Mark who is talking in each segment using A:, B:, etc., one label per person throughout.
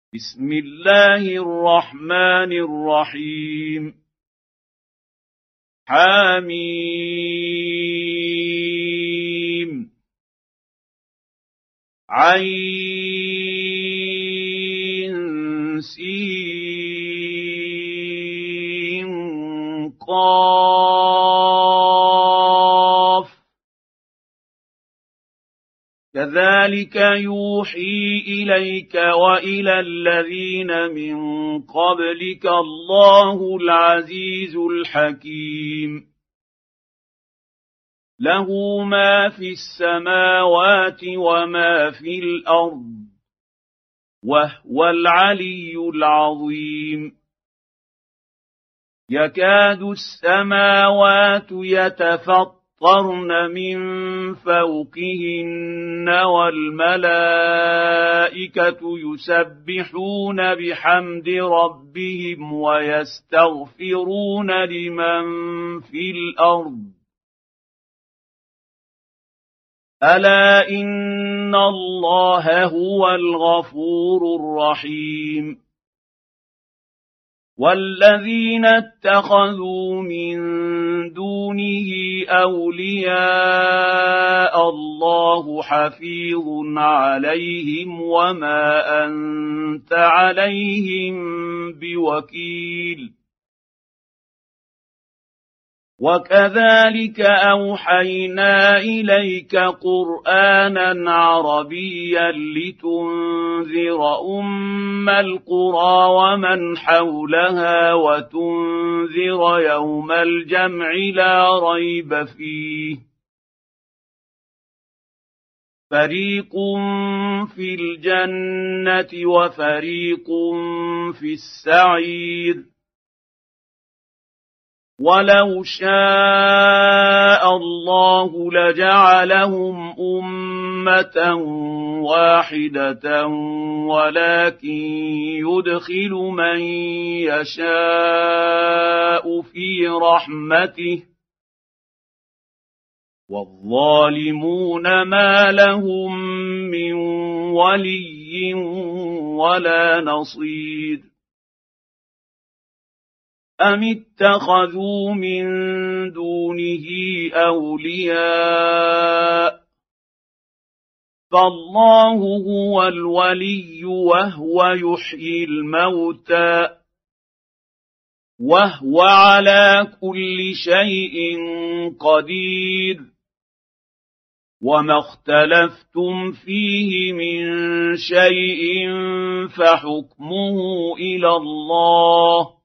A: بسم الله الرحمن الرحيم حميم عين سين قاف كذلك يوحي إليك وإلى الذين من قبلك الله العزيز الحكيم له ما في السماوات وما في الأرض وهو العلي العظيم يكاد السماوات يتفطرن من فوقهن والملائكة يسبحون بحمد ربهم ويستغفرون لمن في الأرض ألا إن الله هو الغفور الرحيم والذين اتخذوا من دونه أولياء الله حفيظ عليهم وما أنت عليهم بوكيل وكذلك أوحينا إليك قرآنا عربيا لتنذر أم القرى ومن حولها وتنذر يوم الجمع لا ريب فيه فريق في الجنة وفريق في السعير ولو شاء الله لجعلهم أمة واحدة ولكن يدخل من يشاء في رحمته والظالمون ما لهم من ولي ولا نصير أم اتخذوا من دونه أولياء فالله هو الولي وهو يحيي الموتى وهو على كل شيء قدير وما اختلفتم فيه من شيء فحكمه إلى الله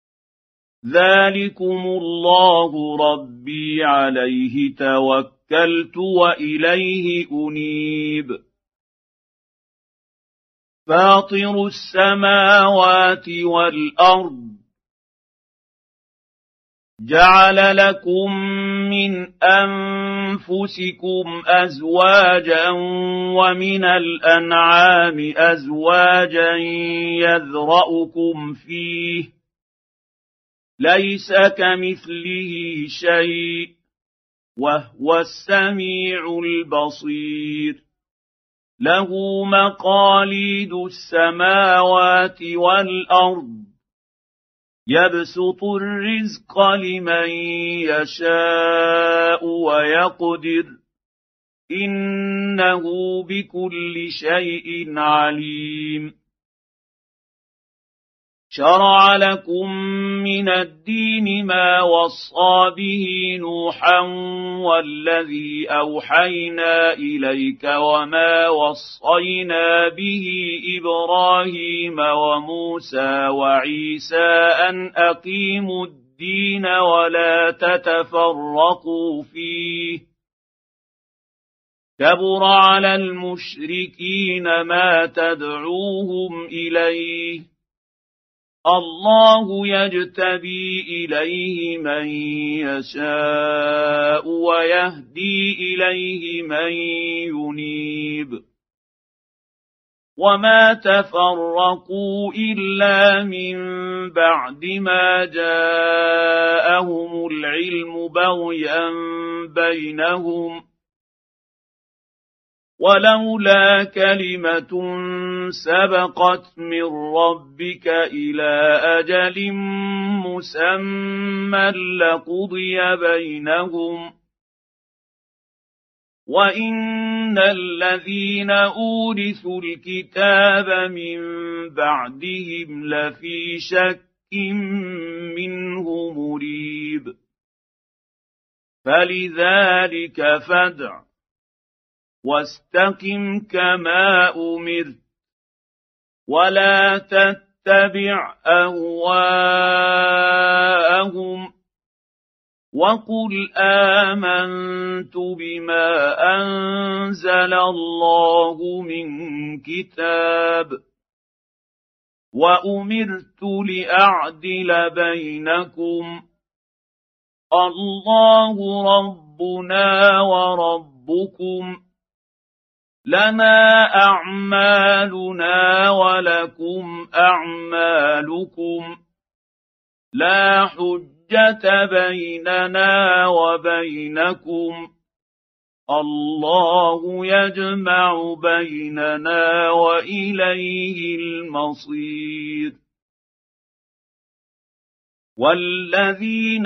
A: ذلكم الله ربي عليه توكلت وإليه أنيب فاطر السماوات والأرض جعل لكم من أنفسكم أزواجا ومن الأنعام أزواجا يذرأكم فيه ليس كمثله شيء وهو السميع البصير له مقاليد السماوات والأرض يبسط الرزق لمن يشاء ويقدر إنه بكل شيء عليم شرع لكم من الدين ما وصى به نوحا والذي أوحينا إليك وما وصينا به إبراهيم وموسى وعيسى أن أقيموا الدين ولا تتفرقوا فيه كبر على المشركين ما تدعوهم إليه الله يجتبي إليه من يشاء ويهدي إليه من ينيب وما تفرقوا إلا من بعد ما جاءهم العلم بغيا بينهم ولولا كلمة سبقت من ربك إلى أجل مسمى لقضي بينهم وإن الذين أورثوا الكتاب من بعدهم لفي شك منه مريب فلذلك فادع واستقم كما أمرت ولا تتبع أهواءهم وقل آمنت بما أنزل الله من كتاب وأمرت لأعدل بينكم الله ربنا وربكم لنا أعمالنا ولكم أعمالكم لا حجة بيننا وبينكم الله يجمع بيننا وإليه المصير والذين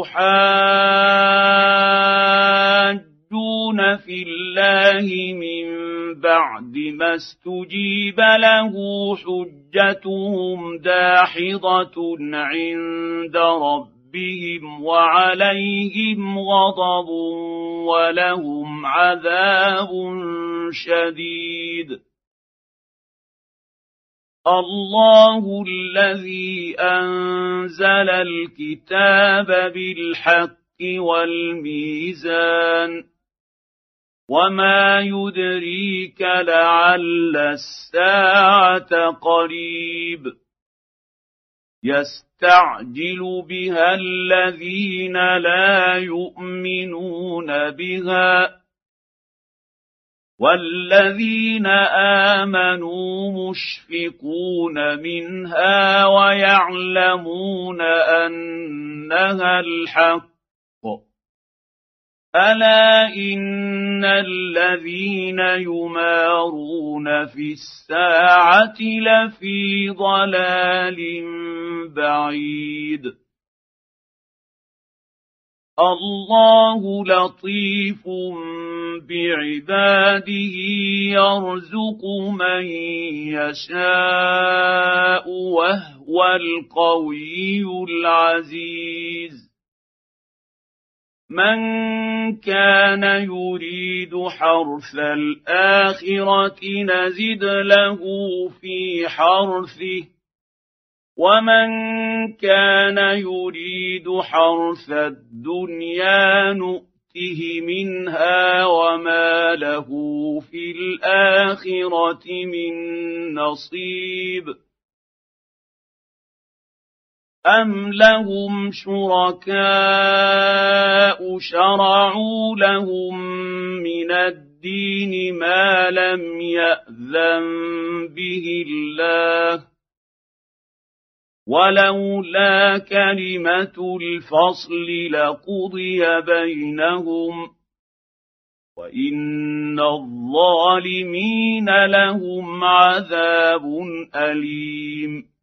A: يحاجون في الله من بعد ما استجيب له حجتهم داحضة عند ربهم وعليهم غضب ولهم عذاب شديد الله الذي أنزل الكتاب بالحق والميزان وما يدريك لعل الساعة قريب يستعجل بها الذين لا يؤمنون بها والذين آمنوا مشفقون منها ويعلمون أنها الحق ألا إن الذين يمارون في الساعة لفي ضلال بعيد الله لطيف بعباده يرزق من يشاء وهو القوي العزيز من كان يريد حرث الآخرة نزد له في حرثه ومن كان يريد حرث الدنيا نؤته منها وما له في الآخرة من نصيب أم لهم شركاء شرعوا لهم من الدين ما لم يأذن به الله ولولا كلمة الفصل لقضي بينهم وإن الظالمين لهم عذاب أليم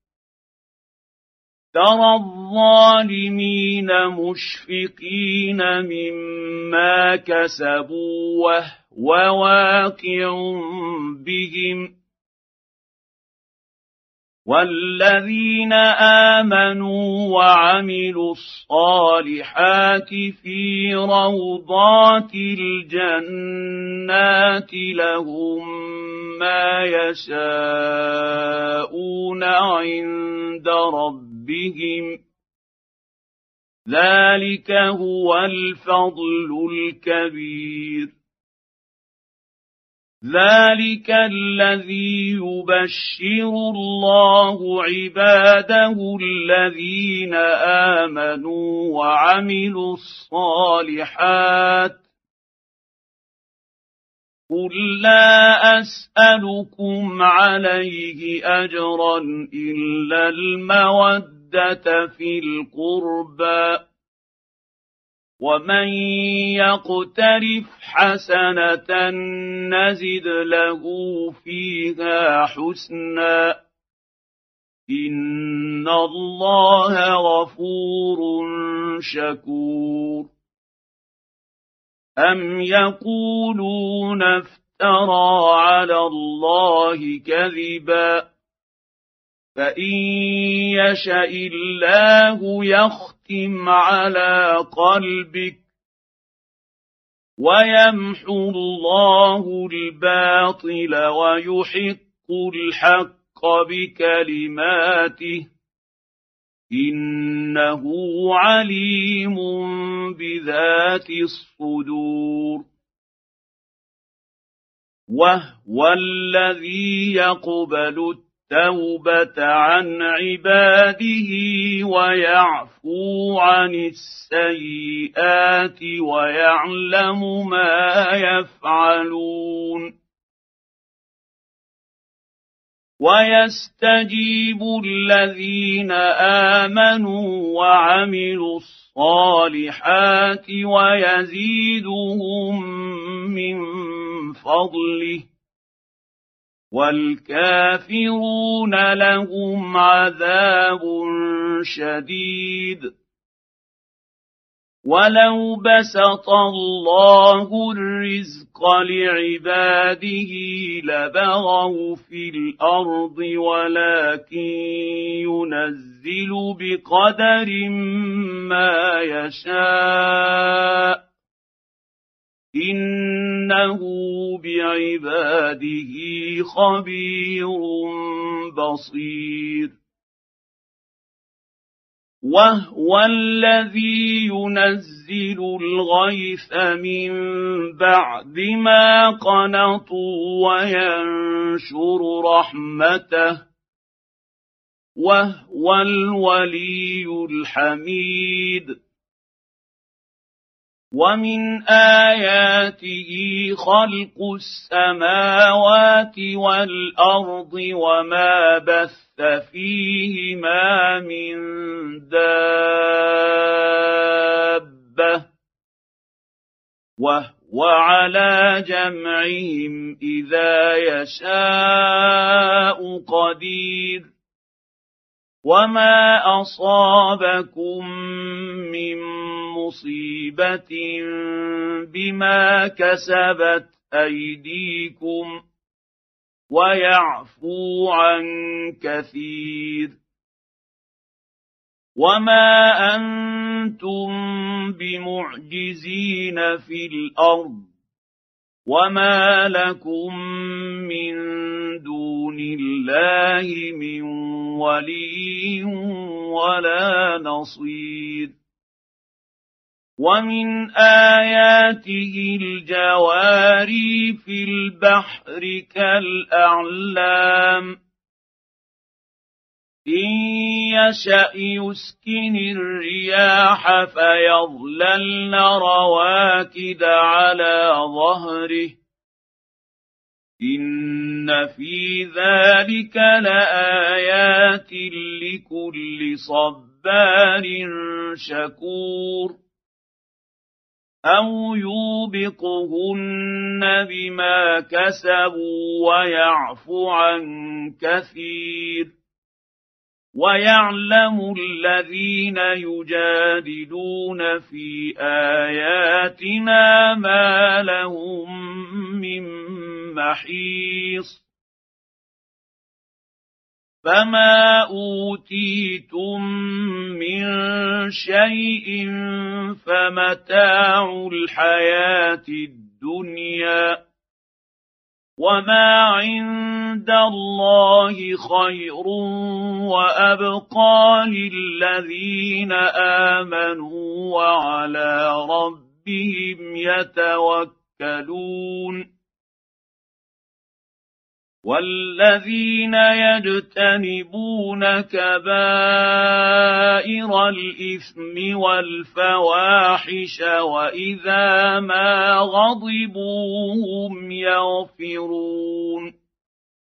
A: ترى الظالمين مشفقين مما كسبوا وهو واقع بهم والذين آمنوا وعملوا الصالحات في روضات الجنات لهم ما يشاءون عند ربهم ذلك هو الفضل الكبير ذلك الذي يبشر الله عباده الذين آمنوا وعملوا الصالحات قل لا أسألكم عليه أجرا إلا المودة في القربى ومن يقترف حسنة نزد له فيها حسنا إن الله غفور شكور أم يقولون افترى على الله كذبا فإن يشأ الله يختم على قلبك ويمحو الله الباطل ويحق الحق بكلماته إنه عليم بذات الصدور وهو الذي يقبل التوبة عن عباده ويعفو عن السيئات ويعلم ما يفعلون ويستجيب الذين آمنوا وعملوا الصالحات ويزيدهم من فضله والكافرون لهم عذاب شديد ولو بسط الله الرزق لعباده لبغوا في الأرض ولكن ينزل بقدر ما يشاء إنه بعباده خبير بصير وهو الذي ينزل الغيث من بعد ما قنطوا وينشر رحمته وهو الولي الحميد ومن آياته خلق السماوات والأرض وما بث فيهما من دابة وهو على جمعهم إذا يشاء قدير وما أصابكم من مصيبة بما كسبت أيديكم ويعفو عن كثير وما أنتم بمعجزين في الأرض وما لكم من دون الله من ولي ولا نصير ومن آياته الجواري في البحر كالأعلام إن يشأ يسكن الرياح فيظللن رواكد على ظهره إن في ذلك لآيات لكل صبار شكور أو يوبقهن بما كسبوا ويعفو عن كثير ويعلم الذين يجادلون في آياتنا ما لهم من محيص فما أوتيتم من شيء فمتاع الحياة الدنيا وما عند الله خير وأبقى للذين آمنوا وعلى ربهم يتوكلون والذين يجتنبون كبائر الإثم والفواحش وإذا ما غضبوا هم يغفرون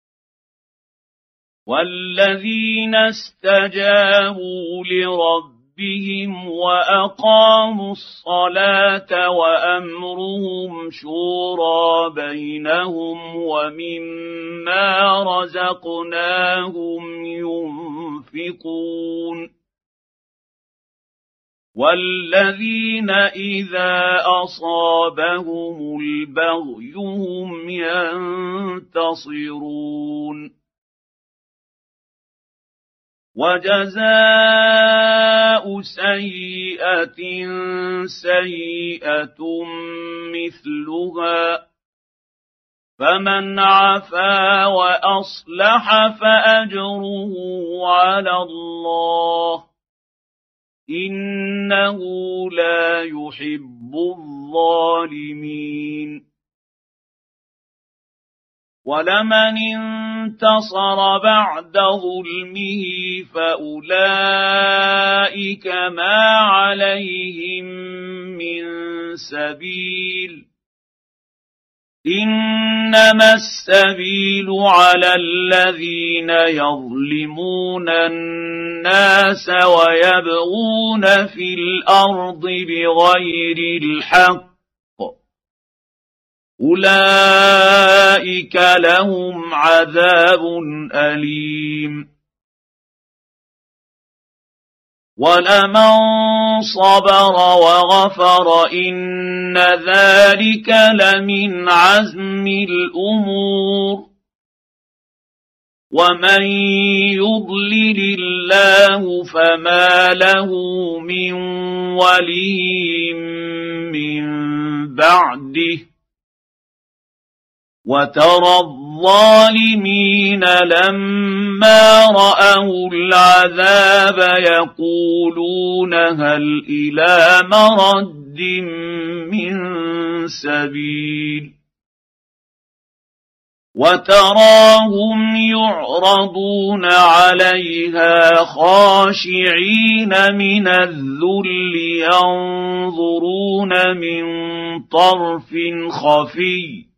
A: والذين استجابوا لربهم ربهم وأقاموا الصلاة وأمرهم شورى بينهم ومما رزقناهم ينفقون والذين إذا أصابهم البغي هم ينتصرون وجزاء سيئة سيئة مثلها فمن عفا وأصلح فأجره على الله إنه لا يحب الظالمين ولمن انتصر بعد ظلمه فأولئك ما عليهم من سبيل إنما السبيل على الذين يظلمون الناس ويبغون في الأرض بغير الحق أولئك لهم عذاب أليم ولمن صبر وغفر إن ذلك لمن عزم الأمور ومن يضلل الله فما له من ولي من بعده وترى الظالمين لما رأوا العذاب يقولون هل إلى مرد من سبيل وتراهم يعرضون عليها خاشعين من الذل ينظرون من طرف خفي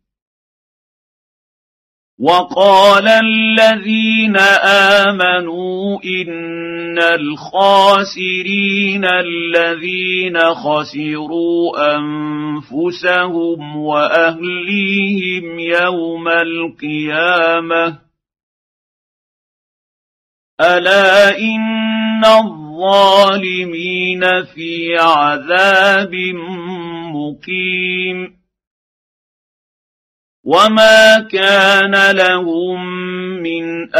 A: وقال الذين آمنوا إن الخاسرين الذين خسروا أنفسهم وأهليهم يوم القيامة ألا إن الظالمين في عذاب مقيم وما كان لهم من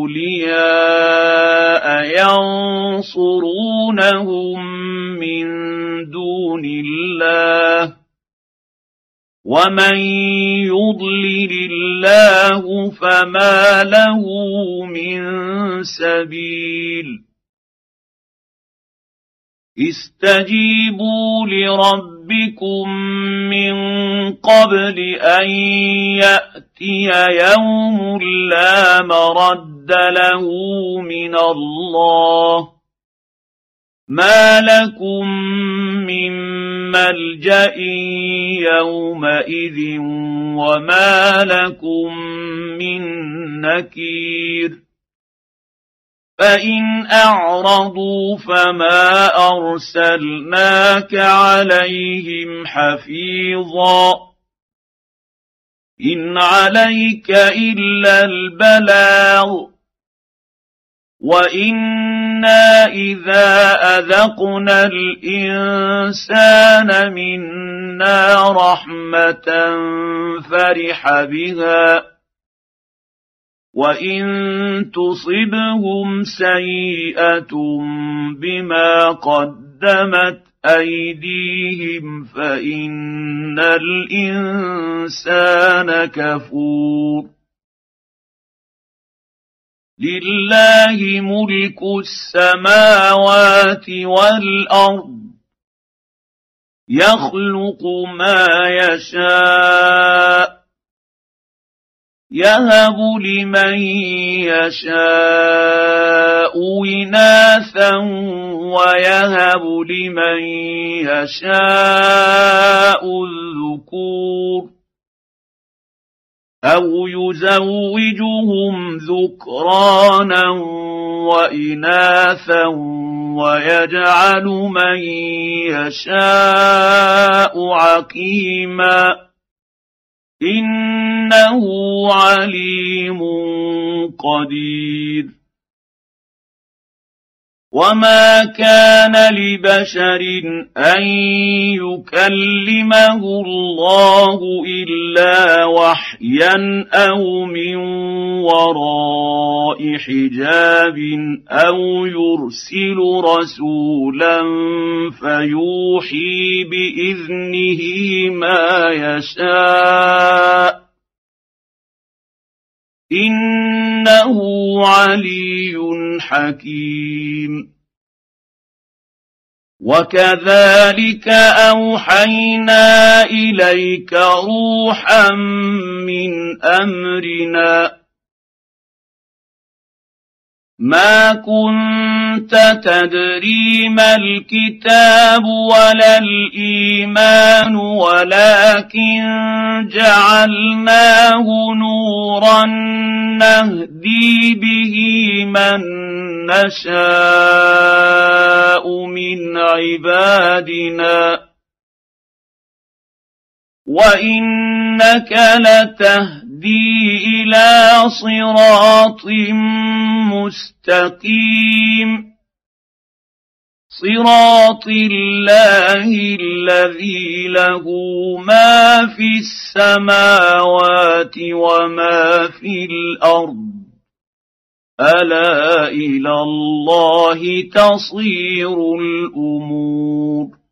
A: أولياء ينصرونهم من دون الله ومن يضلل الله فما له من سبيل استجيبوا لربكم من قبل أن يأتي يوم لا مرد له من الله ما لكم من ملجأ يومئذ وما لكم من نكير فإن أعرضوا فما أرسلناك عليهم حفيظا إن عليك إلا البلاغ وإنا إذا أذقنا الإنسان منا رحمة فرح بها وإن تصبهم سيئة بما قدمت أيديهم فإن الإنسان كفور لله ملك السماوات والأرض يخلق ما يشاء يهب لمن يشاء إناثا ويهب لمن يشاء الذكور أو يزوجهم ذكرانا وإناثا ويجعل من يشاء عقيما إنه عليم قدير. وما كان لبشر أن يكلمه الله إلا وحيا أو من وراء حجاب أو يرسل رسولا فيوحي بإذنه ما يشاء إنه علي حكيم. وكذلك أوحينا إليك روحا من أمرنا ما كنت تدري ما الكتاب ولا الإيمان ولكن جعلناه نورا نهدي به من نشاء من عبادنا وإنك لتهدي إلى صراط مستقيم صراط الله الذي له ما في السماوات وما في الأرض ألا إلى الله تصير الأمور.